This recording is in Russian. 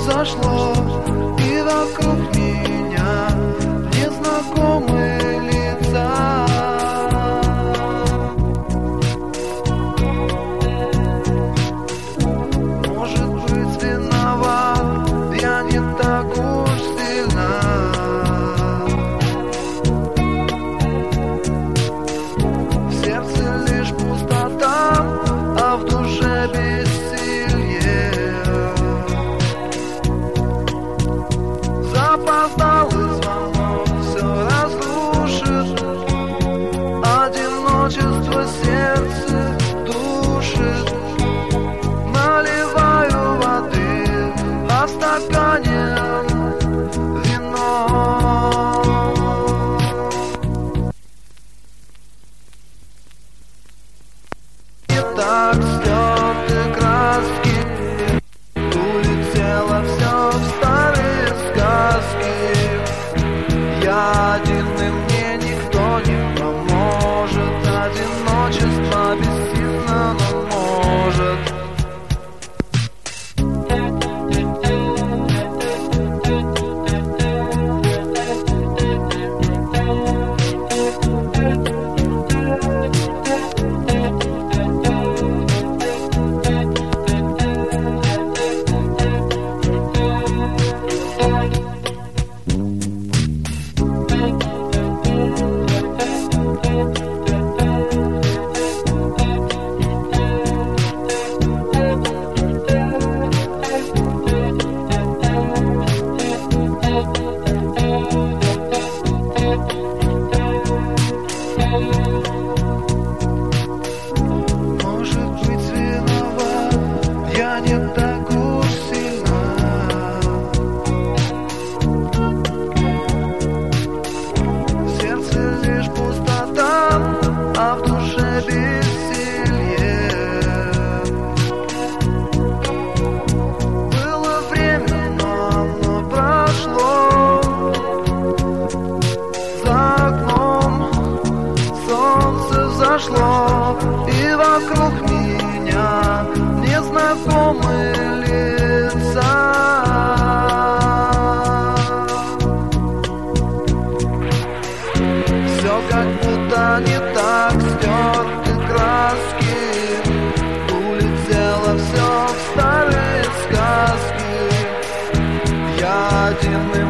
взошло, и вокруг меня незнакомые лица. Может быть, виноват я не так уж сильно. В сердце лишь пустота, а в душе бессилье. Запоздалый звонок все разрушит, одиночество сердце душит. Наливаю воды, а в стакане вино. И так стерты краски, улетело все в старые сказки. Я один, и мне никто не поможет. Одиночество бессильно, но может. Может быть, виноват я не так уж сильно. В сердце лишь пустота, а в душе бессилье. Было время, но оно прошло. За окном солнце взошло, и вокруг меня незнакомые лица. Все как будто не так, стерты краски, улетело все в старые сказки. Я один,